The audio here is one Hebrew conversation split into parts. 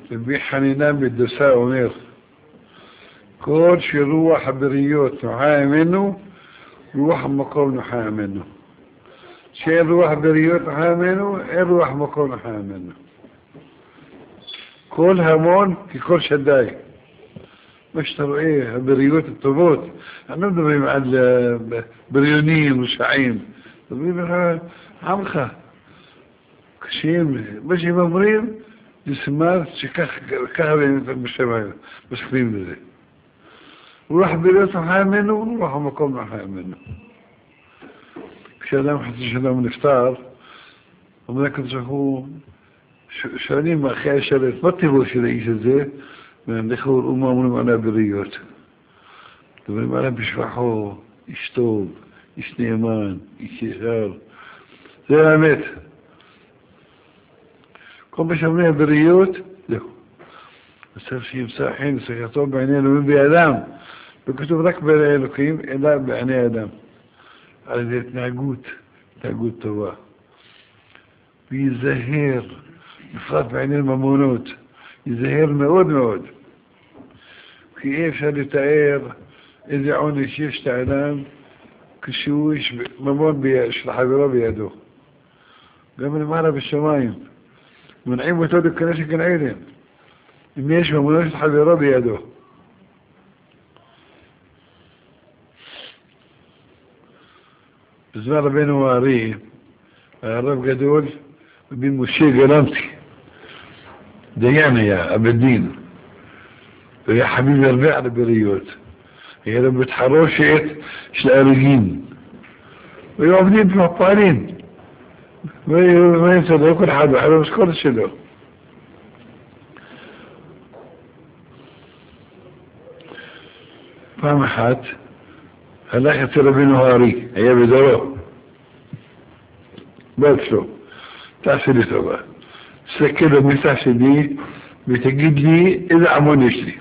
ربي حنينان بالدساء ونير كل شي روح بريوت نحايا منه روح مقام نحايا منه شي روح بريوت نحايا منه روح مقام نحايا منه كل همون في كل شداي مش تروا ايه بريوت الطبوت انا بدي مع البريونين وشعين بدي عمخة كشيم ماشي ممرين جسمات شكاخ كهبين بالشمال بس كريم لذي وروح بريوت نحايا منه وروح مقام نحايا منه شلام حتى شلام الافطار ومن كنت شخو شانين ما خير شريت ما تبغوا شريت زي من دخول من معنا بريوت تبغى معنا بيشرحوا يشتوب يشنيمان يشيخار زي ما مات كم بيشمنيها بريوت له صار في مساحين سيطوب بعينين من بيادام بكتب ركبة لألوكيم إلا بعيني آدم على ذات تاقوت توا بيزهير بفرات بعينين الممونوت يزهير مواد في ايه شالي تاير إذا عوني شيش تعلام كشويش ممون بيش الحبيرة بيدو قبل معنا بالشمايم من عين وتودك كناشي كان عيدين ميش ممونوش الحبيرة بيدو بزمار بين واريه الرب قدول بين مشي قلمتي ديانا يا أبو الدين يا حبيبي ارجع على بريوت هي لما بتحروشت شلارجين ويومدين بمطالين ما ينسى يكون حدا حلو بس كل شلو فهمحت هلا يصير بنهاري هي بدروه باتلو تأسلي سوا سكده مساحة دي بتجيب لي إذا عمون يشتري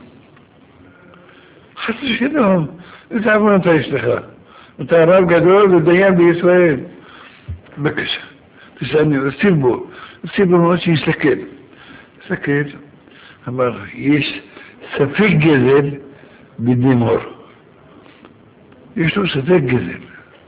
حتى شكلهم إذا عمون تيشتخل انت راب قدول الديان بيسوين بكش تسألني السيبو موشي سكد أما يش سفك جزل بالدمور يشتو سفك جزل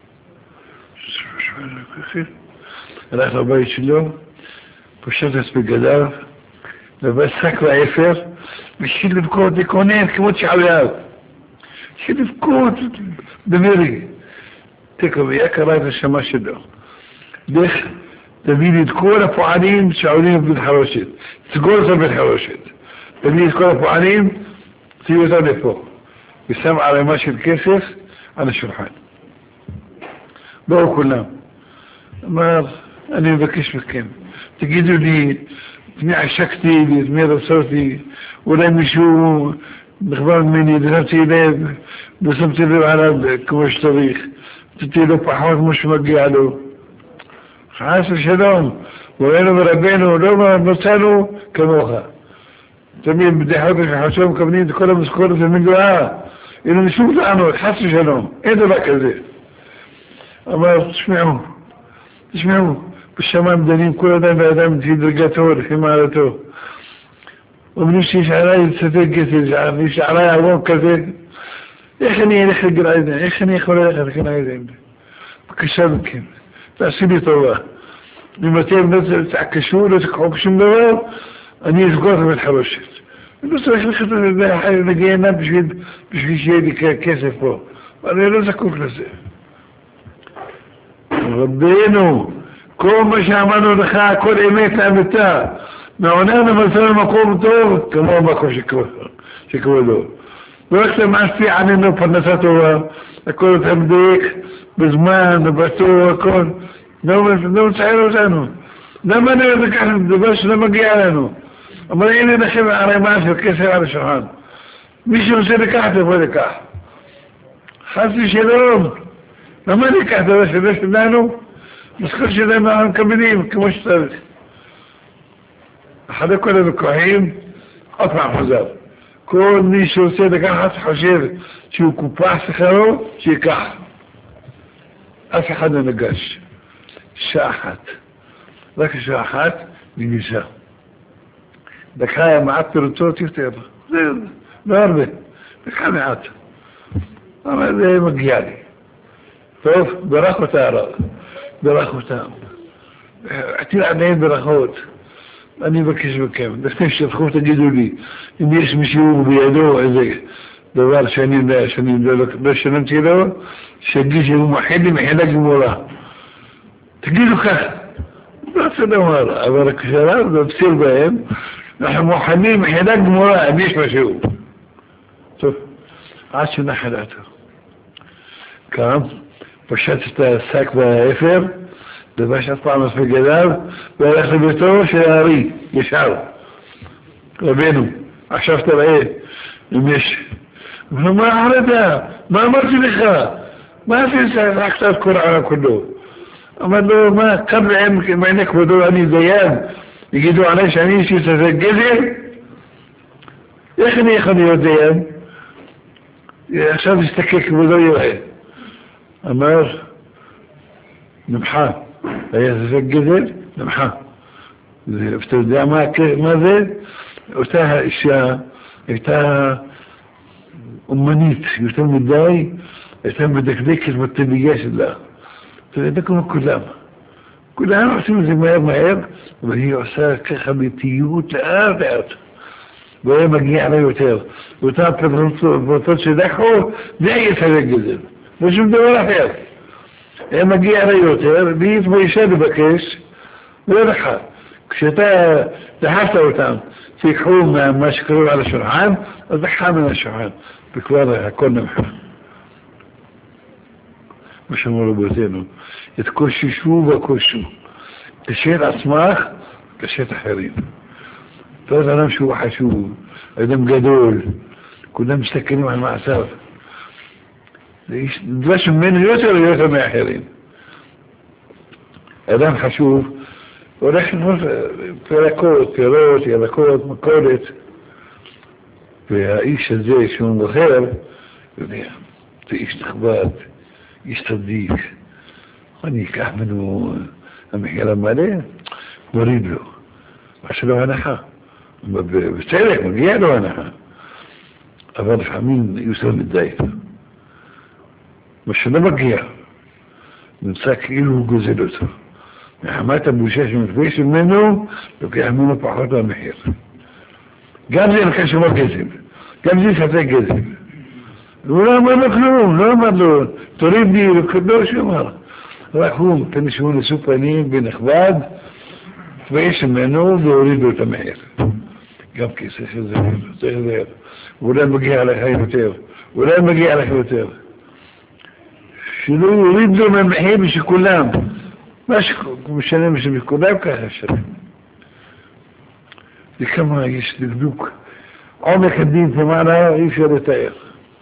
الأخر بايش له بشتس بقدار بس سكوا عفر بشيل بكوت ديكونين كموت شعبيات شيل بكوت بميري تكو ياك رايت الشماش له ديخ تبيني تكون فعالين شعورين بالحروشت تقول بالحروشت تبيني تكون فعالين سيوتا لفوق يسمع على ماشي الكيسس على الشرحان بقوا كلهم ما أنا بكش بكين تجدوا لي تسمع شكتي تسمع صوتي ولا يمشوا بخبار مني دخلتي ليه بسمتي له على كمش طريق تتيلو بحوث مش مقيالو حاسس شلون وينو مربينو لو ما مسالو كموخا تمين بدي حوث حوثهم كمنين كلهم مسكورة من دعاء إنه نشوف لعنو حاسس شلون إيه ده بقى كذي أما تسمعوا بالشمام دليل كل ده بأدام في درجته حمارته وبنمشي شعراي ستجت عارف شعراي عوام كذا يخني يخرج العيدين يخني يخوله يخرج العيدين بكشبك تأسيبي طواه لمتين نزل تعكشوا له تكعبش منه أني يذكر بالحرشة بس رح نخطط ده حاجة نجينا مش في شيء كاسف فوق أنا لازم أكون لازم ربينه كل مش عملوا لخاء كل إيميت لأمتها معونانا مثلا مقوم طول كما ماكو شكوه له وقت ما أستطيع عن إنه فنساته أكون تمديك بزمان بسوه أكون نوم سعيره سانه لما نريد كحن بس لما قيالانه أما إني نخيب على ماسر كسر على شرحان مش نسير كحته ولا كح حاسي شلوم لما نكحته بس لانه مسكرش دايما عن كبدين كمشترك أحد كل الكحيم أطمع حزاب كل نيشو سيدة كان حاسس حشير شو كوباس خيرو شي كح أسي حدا نقاش شاحت ذاك شاحت لنساء דקה מעט פירוטות יותר. זה לא הרבה, דקה מעט. אבל זה מגיע לי. טוב, ברך אותה הרב, ברך אותם. עתיד עדיין ברכות. אני מבקש מכם, לפני שתלכו תגידו לי, אם יש מישהו בידו איזה דבר שאני לא שלמתי לו, שיגיד שהוא מחד לי מחילה גמורה. תגידו ככה. לא רוצה לומר, אבל כשהרב מבציר בהם, אנחנו מוחדים מחילה גמורה, אם יש משהו. טוב, עד שנחל אותו. קם, פשט את השק והאפר, לבש את פעם מספיק גדיו, והלך לביתו של הארי, ישר. רבנו, עכשיו תראה, אם יש... אמרו, מה אחרתה? מה אמרתי לך? מה עשית? רק קצת קורענה כולו. אמר לו, מה, קם להם מעיני כבודו, אני דיין, יגידו עליי שאני אישי שזה גזר? איך אני יכול להיות דיין? עכשיו נסתכל כבודו יראה. אמר, נמחה. היה זה גזל, נמחה. ואתה יודע מה זה? אותה האישה הייתה אומנית, יותר מדי, הייתה מדקדקת בטבעייה שלה. אתה יודע כמו כולם. כולם עושים את זה מהר, והיא עושה ככה באיטיות לאט. והיה מגיע לה יותר. ואותה פרטות שדחו, זה היה יצא גזל. לא שום דבר אחר. היה מגיע לה יותר, והיא התביישה לבקש, ולא לך. כשאתה דחפת אותם, תיקחו מה שקרוב על השולחן, אז דחה מן השולחן, וכבר הכל נמחה. מה שאמרו רבותינו, התקוששו והקוששו. קשת עצמך, קשת אחרים. תודה אדם שהוא חשוב, אדם גדול, כולם מסתכלים על מעשיו. דבש ממנו יותר מאחרים. אדם חשוב, הולך לנהוג פירקות, פירות, ירקות, מכולת, והאיש הזה שהוא מוכר, יודע, זה איש נכבד, איש צדיק, אני אקח ממנו המחיר המלא, מוריד לו, עשה לו הנחה, בצדק מגיע לו הנחה, אבל לפעמים יותר מדי, מה שלא מגיע, נמצא כאילו הוא גוזל אותו. מחמת הבושה שמתבייש ממנו, לוקח ממנו פחות המחיר. גם זה נקרא שמו גזל, גם זה ספק גזל. הוא לא אמר לו כלום, לא אמר לו, תוריד לי, לא שאומר. רק הוא נתן שהוא נשוא פנים בנכבד, התבייש ממנו והוריד לו את המחיר. גם כי צריך לזהר. ואולי מגיע לך יותר, אולי מגיע לך יותר. שלא יוריד לו מהמחיר בשכולם. מה שמשלם שבכולם ככה שלם. וכמה יש דקדוק. עומק הדין תמעלה אי אפשר לתאר.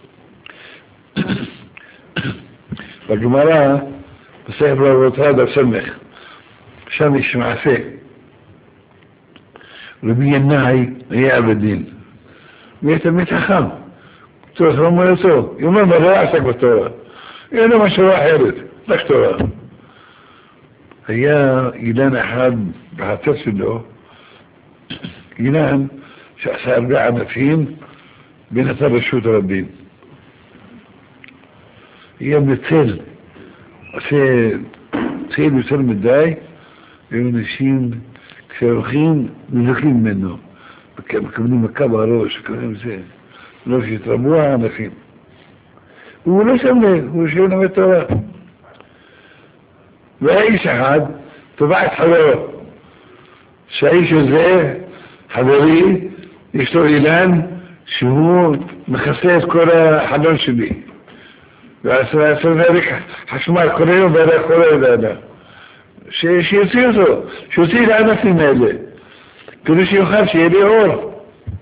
בגמרא, בספר רבותיו בסמך, שם יש מעשה. רבי ינאי היה בדין. והיא תמיד חכם. תורה לא אומר אותו. היא אומר, מה לא עסק בתורה? אין לו משהו אחרת, רק תורה. היה אילן אחד בחצר שלו, אילן שעשה הרבה ענפים ונתן רשות רבים. היה בצל, עושה צל יותר מדי, ואנשים כשהולכים נזקים ממנו, מקבלים מכה בראש, מקבלים זה, לא שהתרבו הענפים. הוא לא שם לב, הוא יושב לומד תורה. והאיש אחד תובע את חברו, שהאיש הזה, חברי, יש לו אילן שהוא מכסה את כל החלון שלי. ועשה חשמל כל היום וערך כל הידענה. שיוציא אותו, שיוציא את הענפים האלה, כדי שיוכל שיהיה לי אור.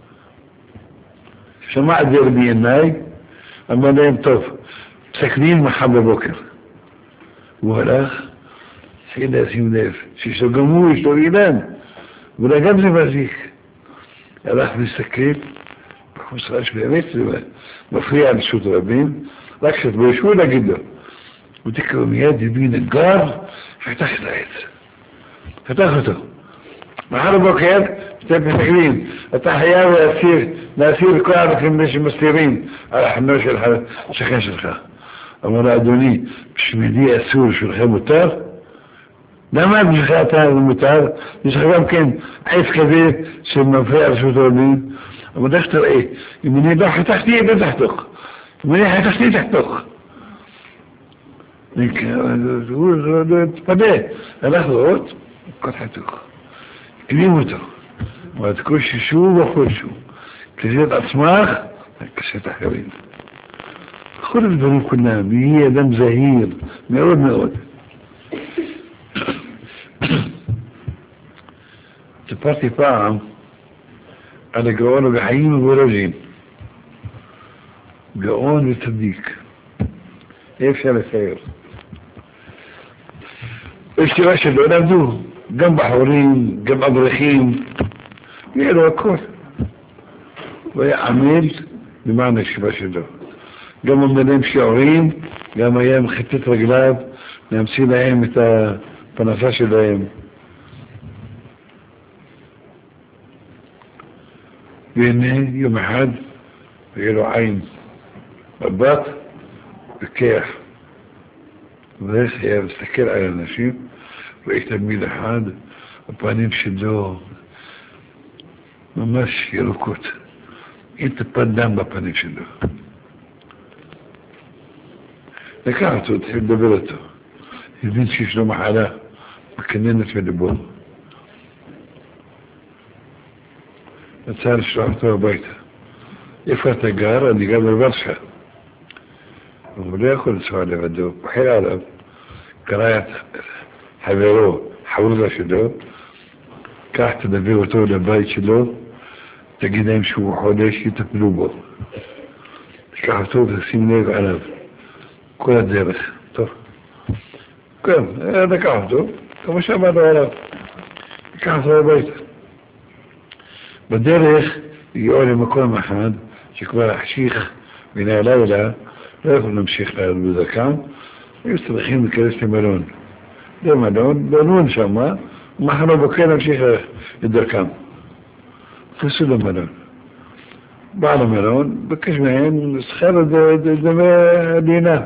שמע את זה רבי ינאי, אמר להם טוב, פסק דין מחר בבוקר. הוא הלך, התחיל לשים לב, שיש לו גם הוא, יש לו אילן, ואולי גם זה מזיק. הלך להסתכל, בחוסרש באמת זה מפריע על רשות רבים, רק שתביישו להגיד לו. הוא תקרא מיד יבין הגר, פתח את העץ. פתח אותו. מחר בוקר, אתם מסתכלים, אתה חייב להסיר כל האנשים שמסתירים על החנו של השכן שלך. אמר אדוני, בשבילי אסור שלכם מותר? למה בשבילך אתה מותר? יש לך גם כן עץ כזה שמפריע רשות העולמין. אבל איך תראה, אם אני לא חתכתי, לא תחתוך. אם אני חתכתי, תחתוך. הוא לא תפדה, הלך לראות, כל חתוך. קנים אותו. אבל תקוששו וחושו. קשת את עצמך, קשת אחרים. כל הדברים כולם, יהיה אדם זהיר, מאוד מאוד. סיפרתי פעם על הגאון ובחיים ובראז'ין. גאון וצדיק. אי אפשר לצייר. השתירה שלו למדו, גם בחורים, גם אברכים, יהיה לו הכל. הוא היה עמל למען הישיבה שלו. גם עומדים שיעורים, גם היה מחטט רגליו, להמציא להם את הפנסה שלהם. והנה יום אחד, היה לו עין מבט וכח. ואיך היה מסתכל על אנשים, ראי תלמיד אחד, הפנים שלו ממש ירוקות. אין טיפת דם בפנים שלו. לקח אותו, התחיל לדבר אותו. הבין שיש לו מחלה, מקננת מלבו. רצה לשלוח אותו הביתה. איפה אתה גר? אני גר בוורשה. הוא לא יכול לנסוע לבדו, בחיל עליו, קרא את חברו, חברותו שלו, כך תדבר אותו לבית שלו, תגיד להם שהוא חודש, יטפלו בו. תקח אותו ותשים לב עליו, כל הדרך. טוב. כן, לקח אותו, כמו שאמרנו עליו. תקח אותו הביתה. בדרך הגיעו למקום אחד שכבר החשיך מן הלילה, לא יכולים להמשיך בדרכם, היו צריכים להיכנס למלון. למלון, בלון שמה, ומחר בבוקר להמשיך את דרכם. נכנסו למלון. בעל המלון בקש מהם שכר דמי הלינה.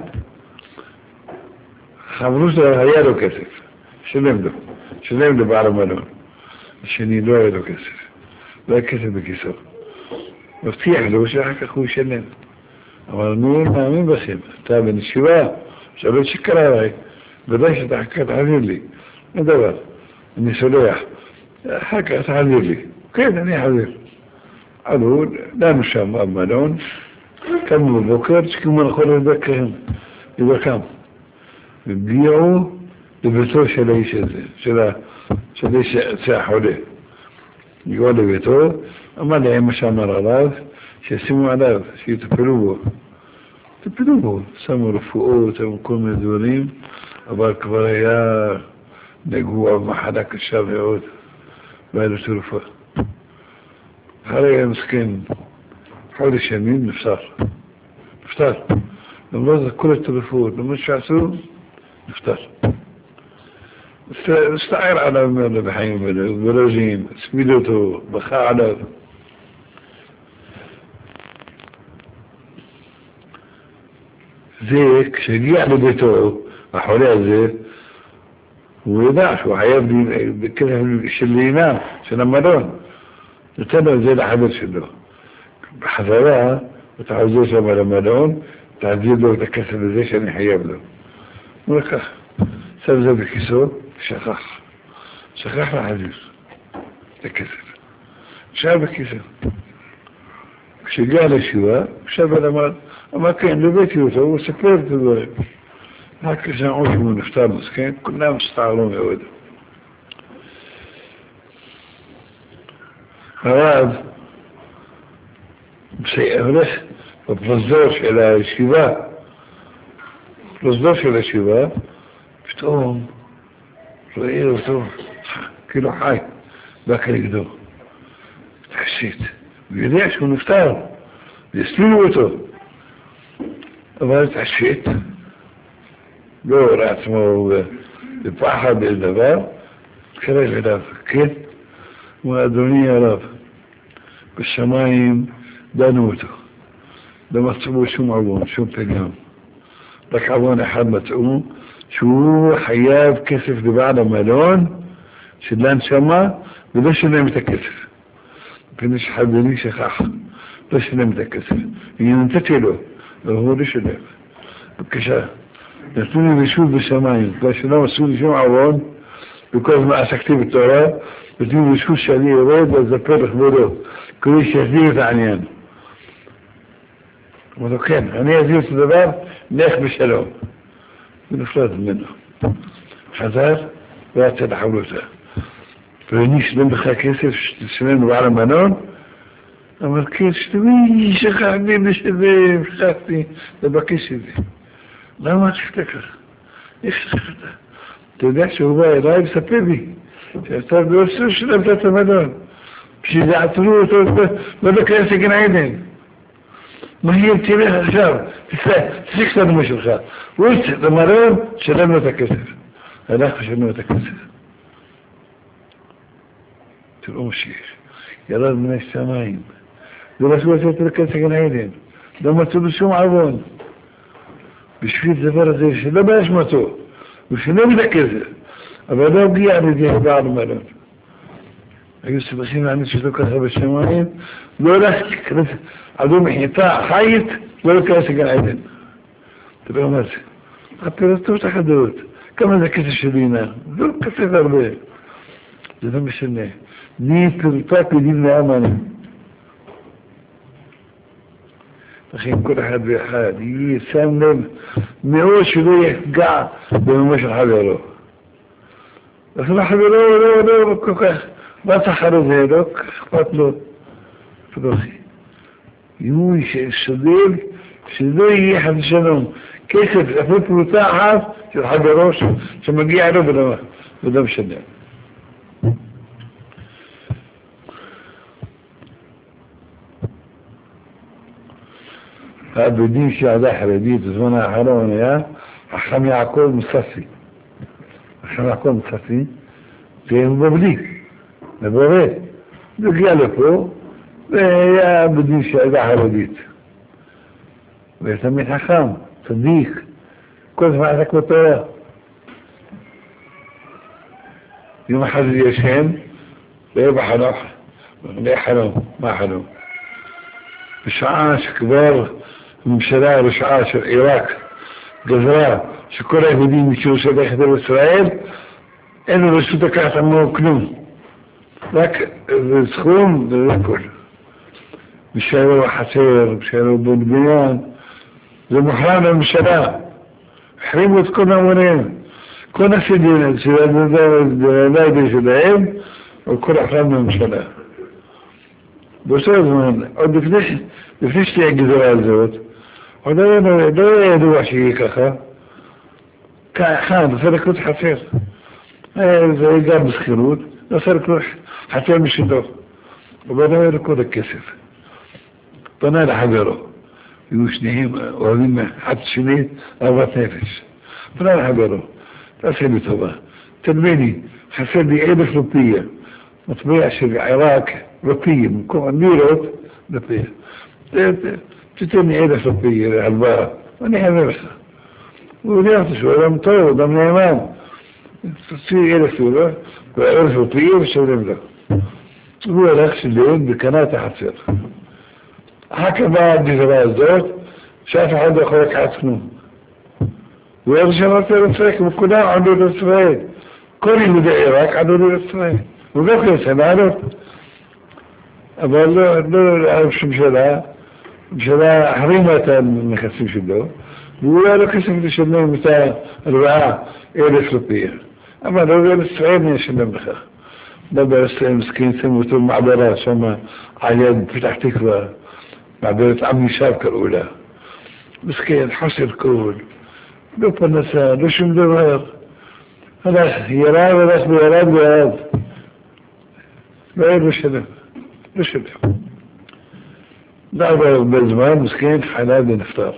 חברו שלו היה לו כסף, שלם לו בעל המלון. השני לא היה לו כסף, לא היה כסף בכיסו. מבטיח לו שאחר כך הוא ישלם. אבל אני מאמין בכם, אתה בנשיבה, שלא תשקר עליי, ודאי שאתה אחר כך תחזיר לי. אין דבר, אני סולח, אחר כך תחזיר לי. כן, אני אחזיר. עלו, לנו שם במלון, קמו בבוקר, תשכמו נכון לדרכם. והגיעו לביתו של האיש הזה, של האיש החולה. הגיעו לביתו, אמר להם מה שאמר עליו, שישימו עליו, שיטפלו בו. טיפלו בו, שמו רפואות, שמו כל מיני דברים, אבל כבר היה נגוע במחלה קשה מאוד, והיה לו תרופה. אחרי היה מסכן, חודש ימים נפטר. למרות כל התרופות, למרות שעשו, נפטר. הסתער עליו מאוד בחיים בראז'ין, הספיד אותו, בכה עליו. זה, כשהגיע לביתו, החולה הזה, הוא ידע שהוא חייב בכסף של לינה, של המלון. נתן לו את זה לחבר שלו. בחזרה, אתה חוזר שם למלון, תעביר לו את הכסף הזה שאני חייב לו. הוא לקח, שם זה בכיסו, שכח להחזיר את הכסף. נשאר בכיסו. כשהגיע לישיבה, שבל אמר כן, לבאתי אותו, הוא ספר את הדברים. רק כשנעו שהוא נפטר מסכן, כולם הסתערו מאוד. הרב הולך בפרוזדור של הישיבה, פתאום רואה אותו כאילו חי, בא כנגדו. תחשית. הוא יודע שהוא נפטר, והסתירו אותו. אבל תחשית, לא ראה עצמו בפחד באיזה דבר, קרב אליו, כן, وأدوني يا رب بالشمايم دانوته لما تصبوا شو معبون شو بتقام لك عبون أحد ما تقوم شو حياب كسف دبعنا مالون شدلان شما بدوش انه متكسف كنش حبني شخاح ليش انه متكسف ينتتلو هو ليش انه بكشا يرتوني بيشوف بالسماين ليش انه مسؤول شو معبون بيكوز ما أسكتي بالتوراة بتقول بيشوف شاليه ريد وزبير خبره كل شيء يزيد عنيان ولو كان أنا يزيد الدبار ناخ بشلوم بنفرد منه حذار وقت الحولوته فنيش لم بخا كيسر سنين وعلى منون أما الكيس توي شخا حبيب شبيب خافتي لبكيش ذي لا ما تفتكر إيش تفتكر تدعش هو رايب سببي شافتر بيوصلش لبتة منون بشي دعتلوه بدأ كيسي كن عيدين ما هي بتبيع الخشاب تسكسر مش الخشاب وقلت لما رأيهم شلم نتكسر هلاك شلم نتكسر تلقوم الشيخ يراد من السماين دول سوى تتركز كن عيدين لما تلبسهم عبون بشفيت زفارة زي الشلم ما يشمتوا وشلم نتكسر أبدا بقي يعني دي بعض المالون يوسف بسيم عن شدو كسب السماين دولا عدو محيطاء خايط دولا كاسق العيدين تبقى مرسي قبلتو تحدوت كما ذكت الشدينة دولا كسر ضربه جدا مشنه نيت الفاك ديننا أماني أخي كل حد بحال يسامن مئوش ذو يقع بمش الحبيرو لكن الحبيرو لا ما تخرج هيدوك قتلوا فدوخي يوش الشديد شديد يحد شنهم كيف أفوت متاحة في الحبيروش ثم جي له بدم شديد بدين شهداء حبيبي تزمنا حرون يا أحكام يعقوب مصفي أحكام يعقوب مصفي زي مبابليك نبغي بقيالكو يا بدين شهداء حبيبي ويسمي حكام صديق كل ما عندك بالطيارة يوم حد يشين لا يبقى حنوح لا حنوم ما حنوم بشعاش كبار مشاريع رشعاش العراق جزراء شكرا يهودين مشيو سلاح دول إسرائيل إنه رسولة كانت عمو كنون لك السخون للكل مشاريع وحسير مشاريع بنبيان زي محرامة المشاريع حريموا تكون أمونين كنا سيدين لا يدي سلاحين وكل أحرامنا المشاريع بس أزمان دفنش لي الجزراء الزوت وده يدوع شيء كخا كان فرق حفير زي قام بسخيرود فرق حتى مش له وبدا يركض الكسر فنال حجره يوشنهم وهذين حتى شنين أبغى نفس فنال حجره أسهل طبعا تنبيني حسن لي عيب فلبية ما تبيعش العراق رقية من كون نيروت رقية تتني عيب فلبية البارة وانا حمرسة وليات شوية مطور ضمن ايمان تصير عيب فلبية وعيب فلبية وشورين له هو الاخش الليون بكنات حسير حكى بعد جزراء الزوت شاف حد اخوك حسنون ويرجع مرتين الفريق وكلها عدود الاسرائيل كل اللي ده العراق عدود الاسرائيل وقف يسمعه أقول له مشلا حريمة من خسيش له بيقول له كسم تشلنا متاع الرعاة إيه فلبية أما لو قال السعيد يشلنا بخا بدأ السعيد مسكين سموتوا معبرات شما عياد فتح تكبر معبرة عمي شابكة الأولى مسكين حصل كول لو بنسا لو شو مدبر هلا يراد ولا اسمه يراد لا يرشده رشده دعوة بالزمان مسكين حلال بنفطار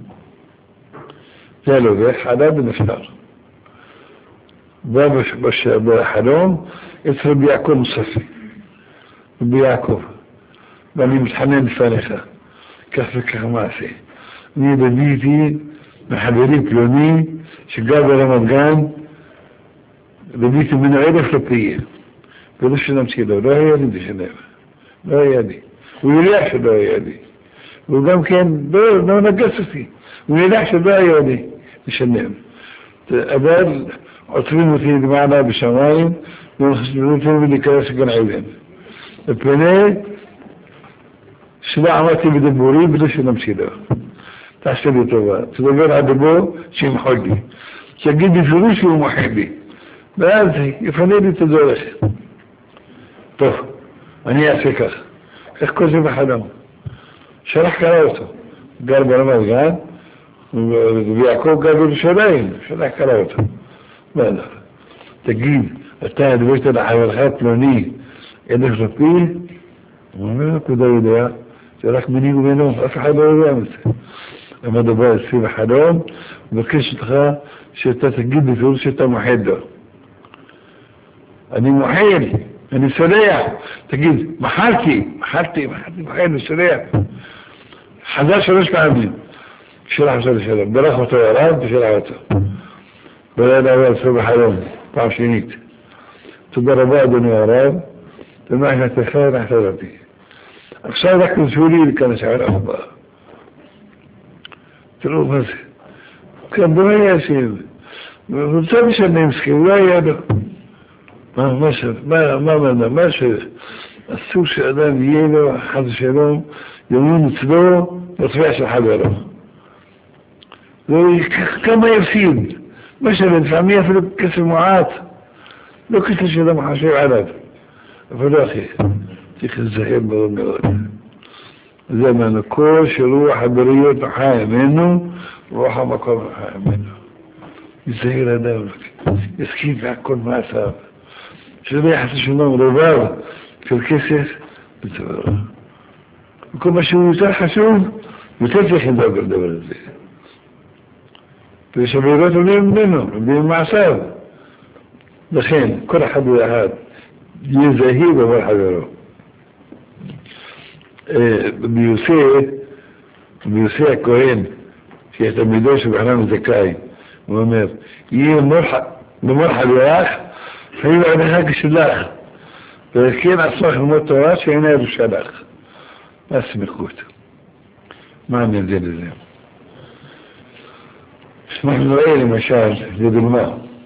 قالوا ذا حلال بنفطار باب حلوم يترب يأكل مصفي ביעקב, ואני מתחנן לפניך, כך וכך מעשה. אני בביתי מחברי פלוני שגר ברמת גן, בביתי ממנו 1,000 לפיה, ולא שילמתי לו, לא היה לי בשלם, לא היה לי. הוא יודע שלא היה לי, והוא גם כן לא נגס אותי, הוא יודע שלא היה לי לשלם. אבל עוצרים אותי למעלה בשמיים, ונותנים לי להיכנס לגן עדן. בפני שלא עמדתי בדיבורי ולא שילמתי לו. תעשה לי טובה, תדבר עד בו שימחול לי, שיגיד בפירוש שהוא מוחל לי, ואז יפנה לי את הדרך. טוב, אני אעשה כך. איך כל זה בחלום? שלח קרא אותו, גר ברמת גן, ויעקב גר בירושלים, שלח קרא אותו. מה לא? תגיד, אתה הדברת לחברך פלוני 1,000 לפיל? הוא אומר, כבודו יודע, זה רק ביני ובינו, אף אחד לא יודע מזה. למה דבר אצלי בחלום, מבקש אותך שאתה תגיד בפירוש שאתה מוחל לו. אני מוחל, אני סולח. תגיד, מחלתי, מוחל וסולח. חזר 3 פעמים. שלח אותו לשלום. ברך אותו הרב ושלח אותו. בלילה הוא אצלו בחלום, פעם שנית. תודה רבה אדוני הרב, תודה נתך נחתרתי. עכשיו רק נשאו לי להיכנס על ארבע. תראו מה זה. כן, לא היה שם. רוצה משנה מסכים, לא היה לו. מה אסור שאדם יהיה לו, חד ושלום, יומין אצלו, מצביע של חברו. כמה יפסיד. מה לפעמים אפילו כסף מועט, לא כסף שאדם חושב עליו. אבל לא אחי, צריך לזהר מאוד מאוד. זה אמרנו, כל שרוח הבריות נוחה ממנו, רוח המקום נוחה ממנו. יזהר אדם, יסכים והכל מעשיו. שלא יחסי שלום רבב של כסף בצברה. וכל מה שהוא יותר חשוב, יותר צריך לדאוג על דבר הזה. ושברירות עולים ממנו, עולים מעשיו. לכן, כל אחד ואחד יהיה זהיר בבר חברו. ביוסי הכהן, שיש תלמידו שבחנן זכאי, הוא אומר, יהיה במרחב ירח, חייב עליך כשלך, וכן עצמך ללמוד תורה שאינה בשלך. מה הסמיכות? מה אני יודע לזה? אנחנו רואה למשל, לדוגמה,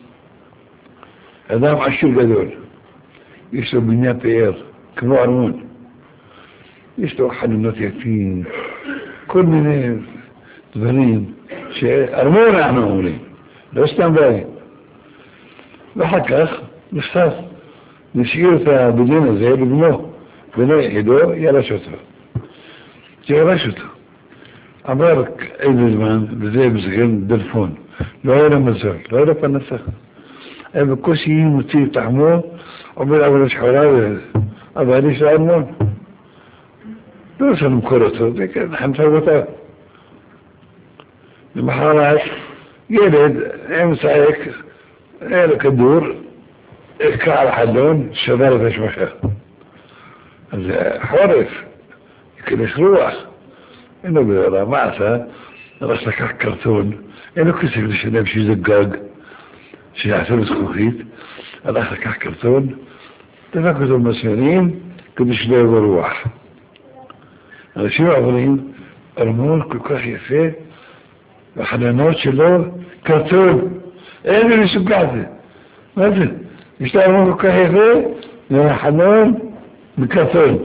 אדם עשיר גדול, יש לו בניין פאר, כמו ארמון, יש לו חלונות יפים, כל מיני דברים שארמון אנחנו אומרים, לא סתם בית. ואחר כך נפסס, נשאיר את הבניין הזה לבנו, בנו יחידו, ירש אותו. שירש אותו. עבר איזה זמן, וזה בסגר דלפון, לא היה לו מזל, לא היה לו פנסה. היה בקושי מוציא את עמו, עובר עבור השחורה, אבל יש לו ארמון. לא רוצה למכור אותו, זה כן, חנפה אותה. למחרת, ילד, עם צעק, היה לו כדור, הקע על החלון, שבר את השמשה. אז חורף, יכנס רוח. אין לו ברירה, מה עשה? הלך לקח קרטון, אין לו כסף לשלם שזה גג, שיעשה לו זכוכית, הלך לקח קרטון, דפק אותו במסמרים, כדי שלא יבוא רוח. אנשים עוברים, ארמון כל כך יפה, והחלונות שלו, קרטון, אין לי מסוגע זה. מה זה? יש לה ארמון כל כך יפה, והחלון בקרטון.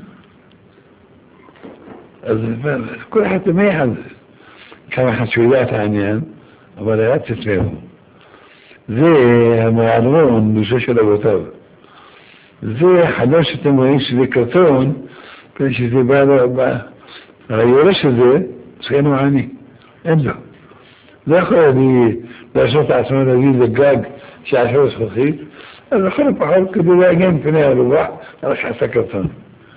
אז כל אחד תמיך על זה. כמה אחד שהוא יודע את העניין, אבל היה תצלם. זה המעלרון, דושה של אבותיו. זה חלון שאתם רואים שזה קרטון, כדי שזה בא, היורש הזה, שאינו עני. אין לו. לא יכול לעשות את עצמו להגיד לגג שעשו זכוכית, אז לכל הפחות כדי להגן פני הרוח, אבל שעשה קרטון.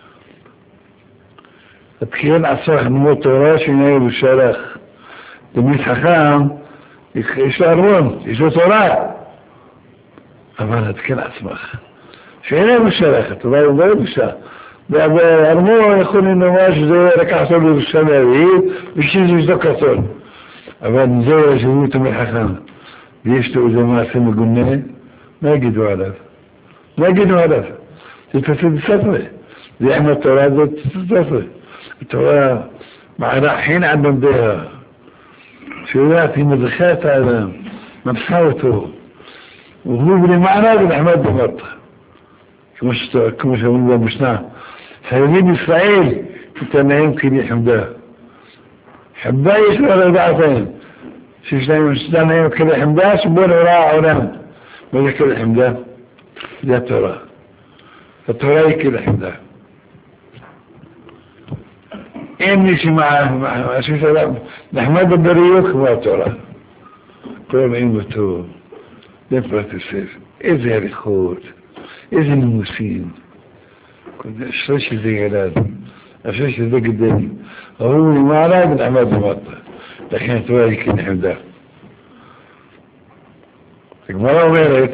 התחיל עצמך ללמוד תורה שאינה בשלך. תמיד חכם, יש לו ארמון, יש לו תורה. אבל התחיל עצמך. שאינה בשלך, התורה לא בשלך. أرموه يقول إنه ماشي زي ركعتون بالسماوية بشيء يزكتون أبدا نزوى جهوت من الحكام بيشتوا جماعة سنة قلنا ما قدوا على تتفيد سفرة زي احنا التوراة تتفيد التوراة معنا حين عندهم بيها شويات هي مدخات على مبحاوته وهو بني معنا بن أحمد بمرطة كما شاولنا مشناه سيدين إسرائيل كنت أنا يمكن يحمدها حمدها يسوى الأربعتين شيشنا يمكن يحمدها سبون وراء ونام ما يمكن يحمدها لا التوراة يمكن يحمدها إني مع نحمد البريوك ما التوراة قرم إنبتو نفرة السيف إذا الخوت إذا المسين كنت أشرش زي هلاد أشرش زي قدامي هو ما على من أحمد المطة لكن توالي كن حمدا مرة وغيرت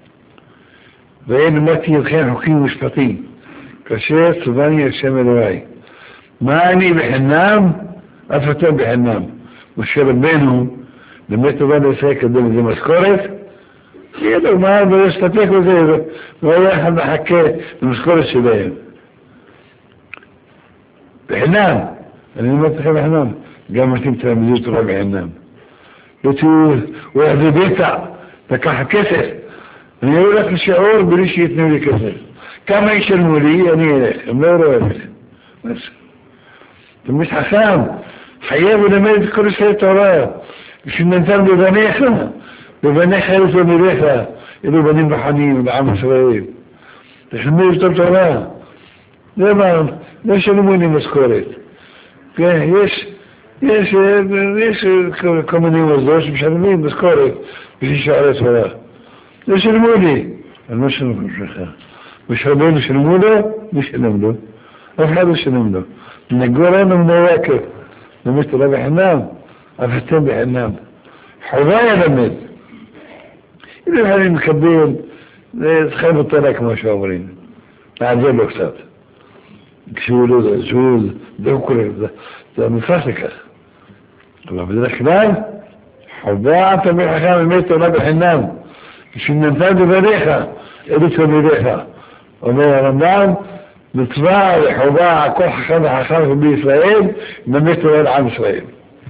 بين متي الخير حكيم مشفطين كشير سبانيا الشمال واي ماني بحنام أفتن بحنام والشبك بينهم لما يتبادل ساكت دم زي مسكورت يدو ما بيستطيعوا زي ما يحب حكي المسكورت شبايا بحنام أنا ما تخيل بحنام قامتين تلاميذ تروح بحنام بتقول ويهدي بيتع تكح كسر يعني يقول لك الشعور بريش يتنولي كسر كما يشرموا لي يعني إليك أموروا إليك بس مش حسام حيابوا لما يذكروا شيء تراه مش النسان ببنيخة يوصل مريخة إلو بنين بحنين لعام إسرائيل تحمير تراه ليش نموني مسكورت يش كومنين وزدوش مش هنمين مسكورت بشي شعرات تراه ليش نموني المش ربين مش نمونه أفحاد مش نمونه نقول أنا من واكب نمشت لا بحنام أفتن بحنام حضايا لمد إذا هذه مكبين تخيب الطلاق ما شاورين أعجب أكسات شول ذكر ده مفاسكة الله بدنا خلال حضايا تبع حكام الميت لا بحنام مش النفاذ بريخة إدت بريخة وما رمضان بتباع حضاع كل حخام في إسرائيل نميت وين عن إسرائيل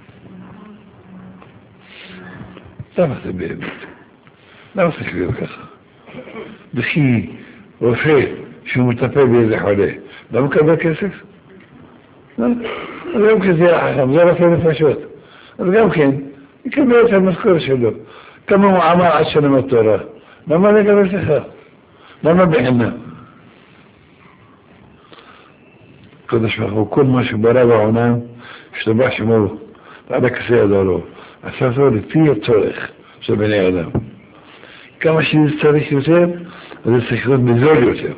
تفت بيبت لا تكبير كذا بخي وفي شو متفق بيزي حواليه لا ممكن ده كسف لا يمكن زي حخام زي رفع نفاشوت لا يمكن يكبيرها مذكور شلو كما هو عمال عشان ما التوراة لما لقى بيرتخار لما بيحنا قدش فخو كل ما شبرابع ونام اشتباح شموه هذا كسي أدوله أساسه لكثير تاريخ سبني آدم كما شيء التاريخ يوتير هذا السكرات بزول يوتير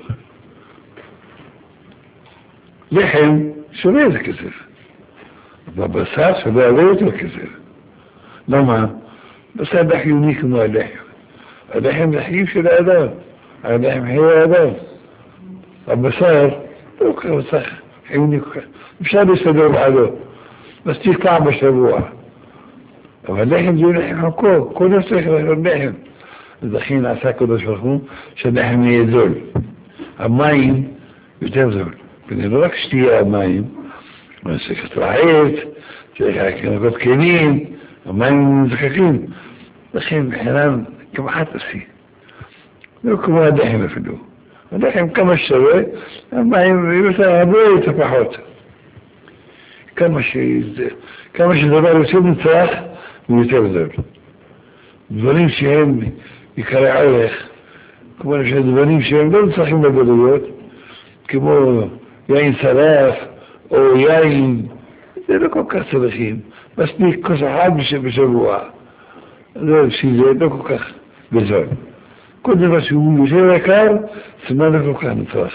لحم شو بيزا كثير بسات شو بيزا كثير لما بس هذا حيونيك ما اللحم لحيم شو الآدم اللحم هي آدم البسار توقع وسخ حيونيك مش هذا يستدور هذا بس تيطلع بشربوها طبعا اللحم زي لحم حكوك كل نفسه يخلق اللحم الدخين عساكو ده شرخون عشان اللحم يزول المايم يتبذل بدنا لك اشتياء المايم بس كترعيت كنا قد كينين المايم مزكاكين دخين حنان كما حتسي لو كما دحم في اللو اللحم كما الشبه المايم يبسا أبوه يتفحوت كما شيء دبار يسيب نتاخ ويتبذل دبالين شيئين يكرع عليك كما نشاهد دبالين شيئين دول صحيح مبادلوات كما ياين سلاف او ياين لكو كاس بخيم بس ديك كسحات بسبوها دول شيء زي لكو كاس بزول كل بس يقولوا شيء ذكار ثم لكو كان نتاخ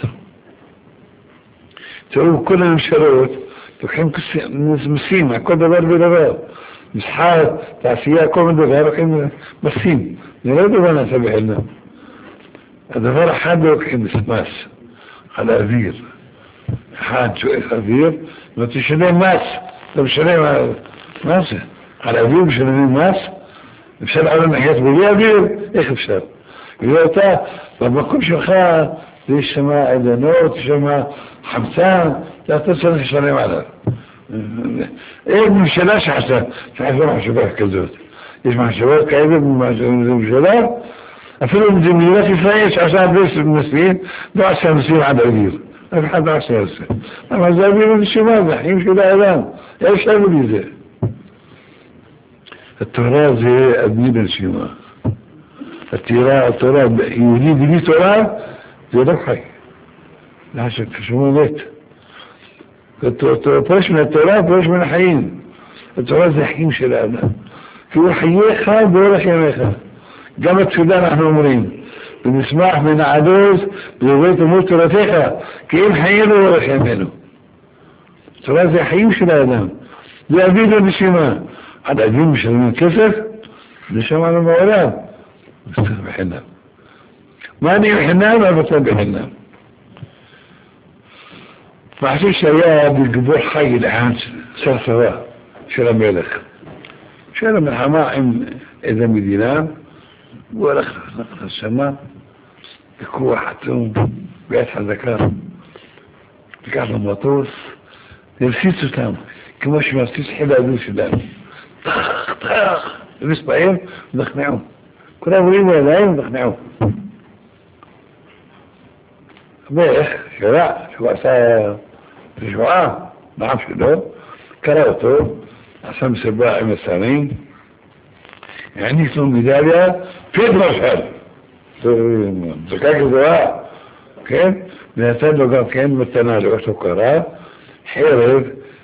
تقول كلنا مشاروت تحين مسيمة كل دبار بدبار مسحات تعسياء كل دبار وحين مسيم نريد وانا سبح لنا الدبار حاد وحين مسماس على أذير אחד שואף אוויר, ותשלם מס, אתה משלם מס, על אוויר משלמים מס, אפשר לעולם לחיות בלי אוויר, איך אפשר? ולא אתה, במקום שלך, יש שם עדנות, יש שם חמצן, אתה צריך לשלם עליו. אין ממשלה שחסה, תחזור מחשבה כזאת. יש מחשבות כאלה בממשלה, אפילו במדינת ישראל שעשה הרבה נושאים, לא עשה נושאים עד אוויר. אף אחד לא עשה את זה. אבל זה אוויר ונשימה, זה חיים של האדם. איך אפשר בלי זה? התורה זה אוויר ונשימה. התורה, יהודי בלי תורה, זה לא חי. זה כשמו מת. פרש מן התורה, פרש מן החיים. התורה זה החיים של האדם. כי הוא חייך באורך ימיך. גם בתפילה אנחנו אומרים, ונשמח ונעדוז ובית אמות תורתך, כי אם חיינו באורך ימינו. התורה זה החיים של האדם. זה אוויר ונשימה. עד אוויר משלמים כסף, זה שמענו בעולם. זה בחינם. מה אני בחינם? אבל אתה בחינם. מחשב שהיה בגבור חי לען סרסרה של המלך. של המלחמה עם איזה מדינה, הוא הלך לשמה, בכוח עצום, ביד חזקה, לקח לו מטוס, והפסיץ אותם, כמו שמפסיץ חיל האוויר שלנו. טח, טח, הביס בהם, ונכנעו. כולם רואים עליהם, ונכנעו. המלך, שראה, שהוא עשה תשועה, בעם שלו, קרא אותו, עשה מסיבה עם השרים, העניק לו מדליה, פיד מרשל. זקה גדולה, כן? ונתן לו גם כן מתנה לאותו קרא, חרב,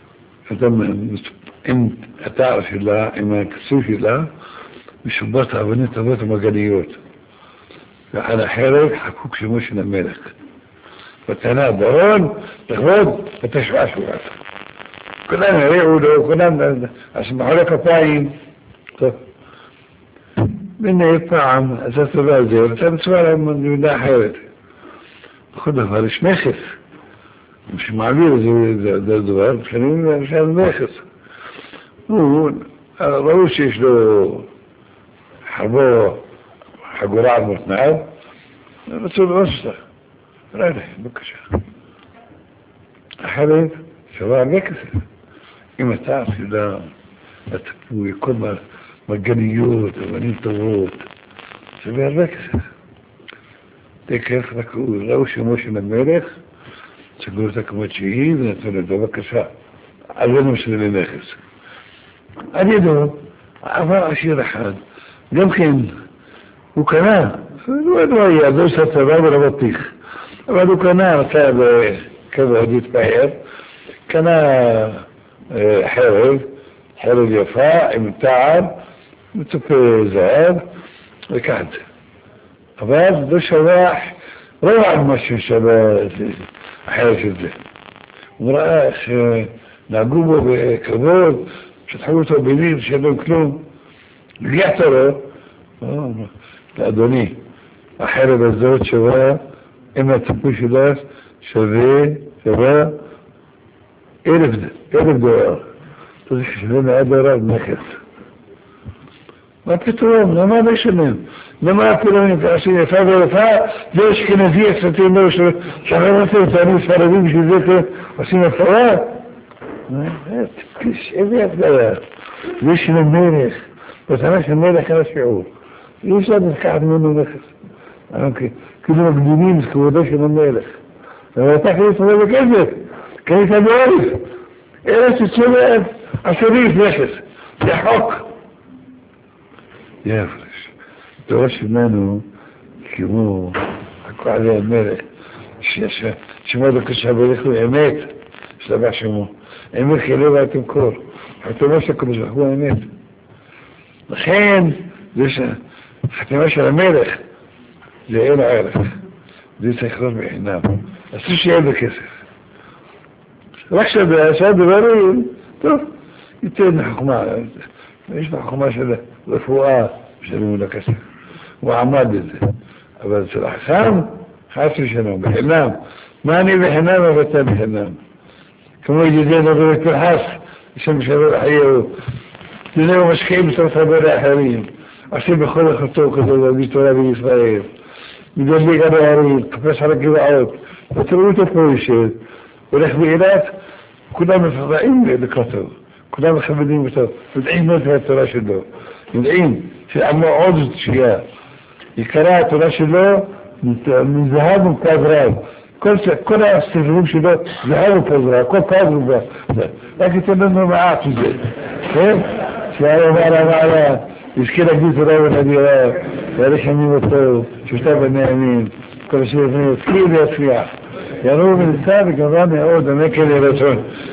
עם התער שלה, עם הכסוף שלה, משובת האבנים טובות ומגניות. ועל החרב חקוק שמו של המלך. מתנה בהון, לכבוד, ותשבעה שבועת. כולם הריעו לו, כולם עשו לו כפיים. טוב. והנה פעם, עשה טובה על זה, ונתן מצווה להם במדינה אחרת. בכל דבר יש מכס. שמעביר זה דבר, משלמים לשם מכס. ראו שיש לו חרבו חגורה על מותניו, רצו לראש אותה. ראי, בבקשה. החרב שווה הרבה כסף. אם אתה עשילה, הטפוי, כל מגניות, אבנים טובות, שווה הרבה כסף. תקף, רק ראו שמו של המלך, סגרו אותה כמו שהיא, ונתנו לזה, בבקשה. על זה משלמים נכס. על ידו, עבר עשיר אחד, גם כן, הוא קנה, לא היה, זה עושה צבא ולבטיח. אבל הוא קנה, רצה בכזה הודית בהר, קנה חרב יפה, עם תער, מצופה זהב, וכך זה. אבל לא שבח, לא על משהו שווה החרב של זה. הוא ראה איך שנהגו בו בכבוד, שטחו אותו במילים שאין כלום, גייעת לו, לאדוני, החרב הזאת שווה, אם הציפוי שלך שווה 1,000 דולר. זה שווה 100 דולר נכס. מה פתאום? למה לא ישלם? למה הפילונים תעשי יפה ויפה? זה אשכנזי אצלתים לו שחרר אותנו ספרדים בשביל זה עושים הפרה? איזה הפליה. זה של המלך. בתנה של מלך על השיעור. אי אפשר לקחת ממנו נכס. כאילו מקדימים את כבודו של המלך. אבל אתה כנס לזה בכסף. כנס בעורף. ארץ יצא עשירית נכס. זה חוק. יפרש. דורש ממנו כמו הכל עלי המלך. שמו דקש הבריך הוא אמת. שלבח שמו. אמת כלב ואתם קור. חתומה של הקדוש ברוך הוא האמת. לכן, זה חתימה של המלך, זה אין הערך. זה צריך להיות בחינם. אסור שיהיה בכסף. רק שעשה דברים, טוב, ייתן חוכמה. יש לה חוכמה של רפואה, משלמים לה כסף. הוא עמד בזה. אבל אצל החכם, חס ושלום, בחינם, ما أنا بحنان وبتا بحنان كما يجدين بيت الحاس يسمى شباب حيه لنه مشكين بتوصل بالآخرين عشان بيخلق خطوة كده بيت ولا بإسرائيل يقول لي قبل عريض بس على كده عود وترويته كويسة والإخبارات كلها مفضائين لكتر كلها مخبدين بتوع مدعين نوتها التراشد له مدعين في عمو عوض شيئا يكرات تراشد له من ذهاب وكاذرات كل استفهمش ده ذهاب وكاذرات كل كاذر ده لكن تنمو معاه تزيد كيف؟ شعر معنا يشكلك دي تراوي الهديرات ياريح يمين والطيب شفتها بالنعمين كل شيء فيه كيف يسفيع يا نور من السابق الرامي عودا نكل يا رسول